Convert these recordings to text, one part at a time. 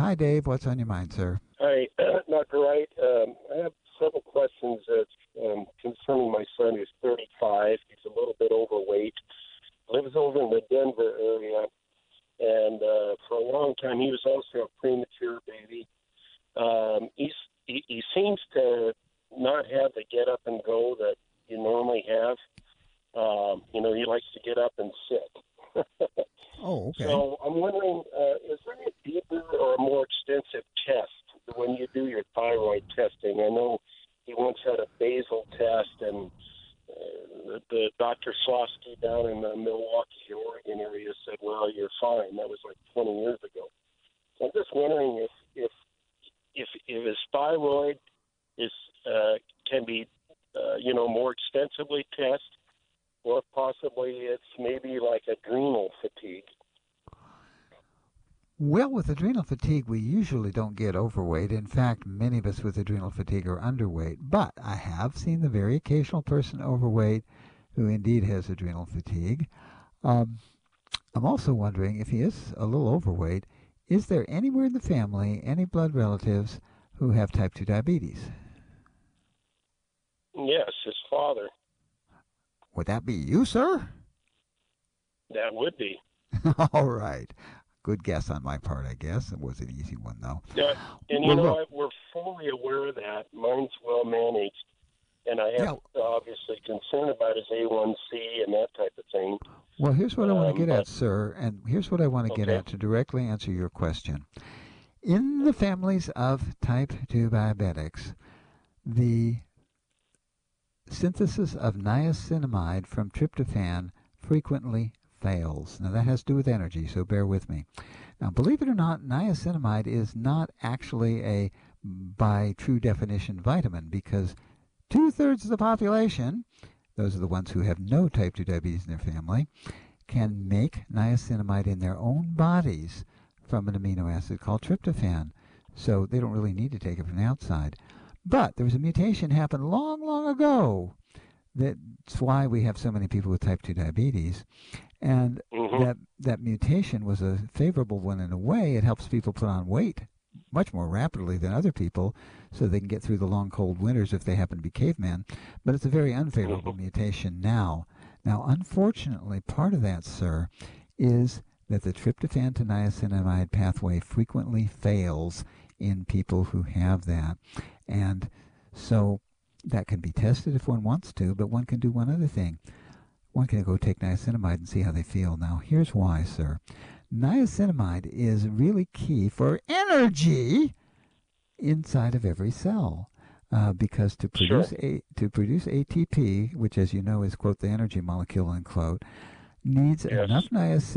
Hi, Dave. What's on your mind, sir? Hi, Dr. Wright. I have several questions concerning my son who's 35. He's a little bit overweight, lives over in the Denver area, and for a long time he was also a premature baby. He seems to not have the get up and go that you normally have. He likes to get up and sit. Oh, okay. So I'm wondering, is there a deeper or a more extensive test when you do your thyroid testing? I know he once had a basal test, and the Dr. Slosky down in the Milwaukee, Oregon area said, "Well, you're fine." That was like 20 years ago. So I'm just wondering if his thyroid is can be more extensively tested, or possibly it's maybe like adrenal fatigue. Well, with adrenal fatigue, we usually don't get overweight. In fact, many of us with adrenal fatigue are underweight. But I have seen the very occasional person overweight who indeed has adrenal fatigue. Um, I'm also wondering if he is a little overweight, is there anywhere in the family, any blood relatives who have type 2 diabetes? Yes, his father. Would that be you, sir? That would be. All right. Good guess on my part, I guess. It was an easy one, though. Yeah, and Well, look. we're fully aware of that. Mine's well managed, and I have Yeah. obviously concern about his A1C and that type of thing. Well, here's what I want to get But at, sir, and here's what I want to get okay, at to directly answer your question. In the families of type 2 diabetics, the synthesis of niacinamide from tryptophan frequently fails. Now, that has to do with energy, so bear with me. Now, believe it or not, niacinamide is not actually a, by true definition, vitamin because two-thirds of the population, those are the ones who have no type 2 diabetes in their family, can make niacinamide in their own bodies from an amino acid called tryptophan. So they don't really need to take it from the outside. But there was a mutation happened long, long ago. That's why we have so many people with type 2 diabetes. And hmm that mutation was a favorable one in a way. It helps people put on weight much more rapidly than other people so they can get through the long cold winters if they happen to be cavemen. But it's a very unfavorable hmm mutation now. Now, unfortunately, part of that, sir, is that the tryptophan to niacinamide pathway frequently fails in people who have that. And so that can be tested if one wants to, but one can do one other thing. One can go take niacinamide and see how they feel. Now, here's why, sir. Niacinamide is really key for energy inside of every cell. Because Sure. to produce ATP, which as you know is quote the energy molecule unquote, needs Yes. enough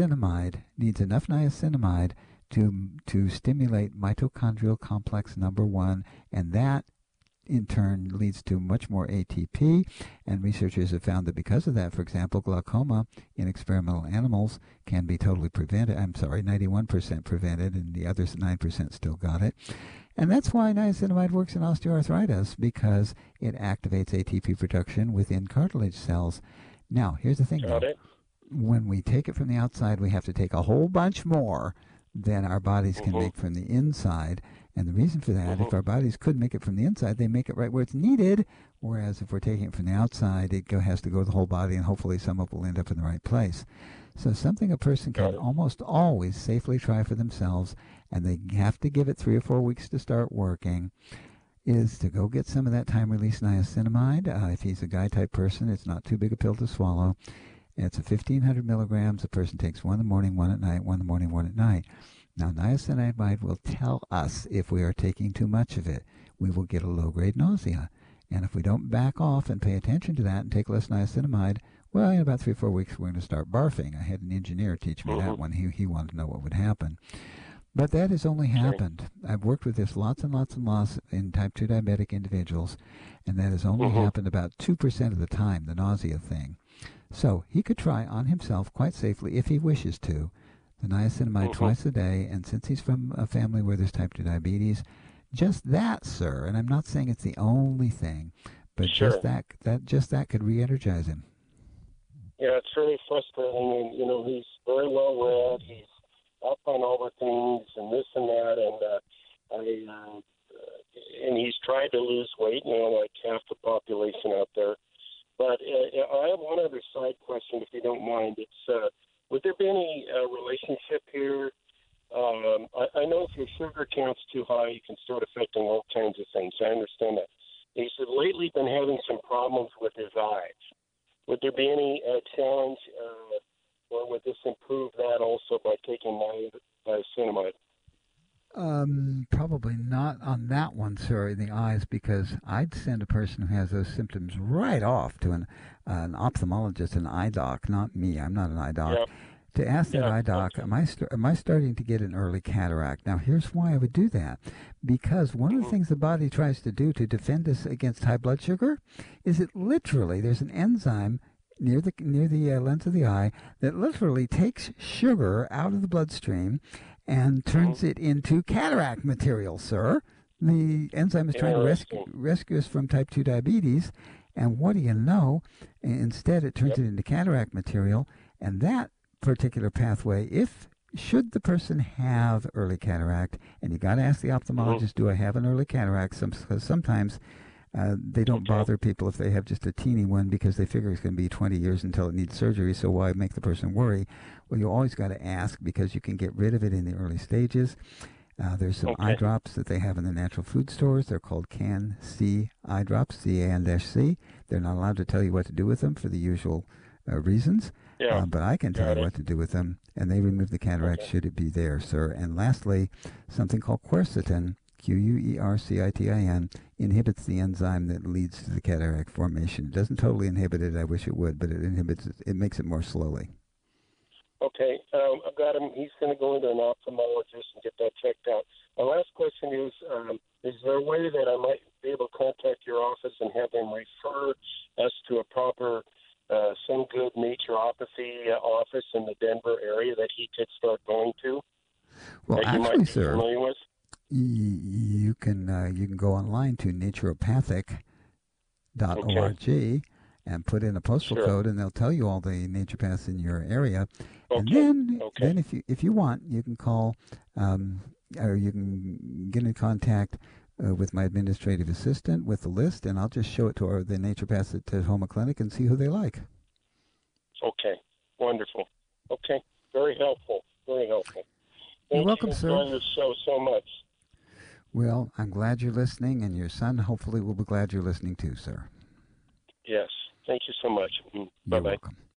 niacinamide to stimulate mitochondrial complex number 1, and that in turn leads to much more ATP, and researchers have found that because of that, for example, glaucoma in experimental animals can be totally prevented. I'm sorry, 91% prevented, and the other 9% still got it. And that's why niacinamide works in osteoarthritis, because it activates ATP production within cartilage cells. Now, here's the thing, Got though. it. When we take it from the outside, we have to take a whole bunch more than our bodies can hmm make from the inside. And the reason for that, hmm if our bodies could make it from the inside, they make it right where it's needed. Whereas if we're taking it from the outside, has to go to the whole body, and hopefully some of it will end up in the right place. So something a person Got can it. almost always safely try for themselves, and they have to give it 3 or 4 weeks to start working, is to go get some of that time-release niacinamide. If he's a guy-type person, it's not too big a pill to swallow. It's a 1,500 milligrams. A person takes one in the morning, one at night, one in the morning, one at night. Now, niacinamide will tell us if we are taking too much of it. We will get a low-grade nausea. And if we don't back off and pay attention to that and take less niacinamide, well, in about 3 or 4 weeks, we're going to start barfing. I had an engineer teach me hmm that one. He wanted to know what would happen. But that has only Okay. happened. I've worked with this lots and lots and lots in type 2 diabetic individuals, and that has only hmm happened about 2% of the time, the nausea thing. So he could try on himself quite safely, if he wishes to, the niacinamide hmm twice a day. And since he's from a family where there's type 2 diabetes, just that, sir, and I'm not saying it's the only thing, but Sure. just that could re-energize him. Yeah, it's really frustrating, and he's very well read. He's up on all the things and this and that, and he's tried to lose weight, like half the population out there. But I have one other side question, if you don't mind. It's would there be any relationship here? I know if your sugar count's too high, you can start affecting all kinds of things. I understand that. He's lately been having some problems with his eyes. Would there be any challenge, or would this improve that also by taking niacinamide? Probably not on that one, sir, in the eyes, because I'd send a person who has those symptoms right off to an ophthalmologist, an eye doc, not me. I'm not an eye doc. Yeah. To ask that Yeah, eye doc, okay. am I starting to get an early cataract? Now, here's why I would do that. Because one of the things the body tries to do to defend us against high blood sugar is it literally, there's an enzyme near the lens of the eye that literally takes sugar out of the bloodstream and turns it into cataract material, sir. The enzyme is trying to rescue us from type 2 diabetes, and what do you know? Instead, it turns it into cataract material, and that particular pathway, should the person have early cataract, and you got to ask the ophthalmologist, do I have an early cataract? Because sometimes they don't bother people if they have just a teeny one because they figure it's going to be 20 years until it needs surgery, so why make the person worry? Well, you always got to ask because you can get rid of it in the early stages. There's some eye drops that they have in the natural food stores. They're called Can-C eye drops, C-A-N-C. They're not allowed to tell you what to do with them for the usual reasons. But I can tell you what to do with them, and they remove the cataract should it be there, sir. And lastly, something called quercetin, Quercitin, inhibits the enzyme that leads to the cataract formation. It doesn't totally inhibit it, I wish it would, but it inhibits it. It makes it more slowly. Okay, I've got him. He's going to go into an ophthalmologist and get that checked out. My last question is there a way that I might be able to contact your office and have them refer us to a proper some good naturopathy office in the Denver area that he could start going to? Well, actually, sir, familiar with? You can go online to naturopathic.org and put in a postal code, and they'll tell you all the naturopaths in your area. And then if you want, you can call or you can get in contact with my administrative assistant with the list, and I'll just show it to the naturopaths at Tahoma Clinic and see who they like. Okay, wonderful. Okay, very helpful. Very helpful. You're welcome, sir. Enjoy your show so much. Well, I'm glad you're listening, and your son hopefully will be glad you're listening too, sir. Yes. Thank you so much. Bye-bye. You're welcome.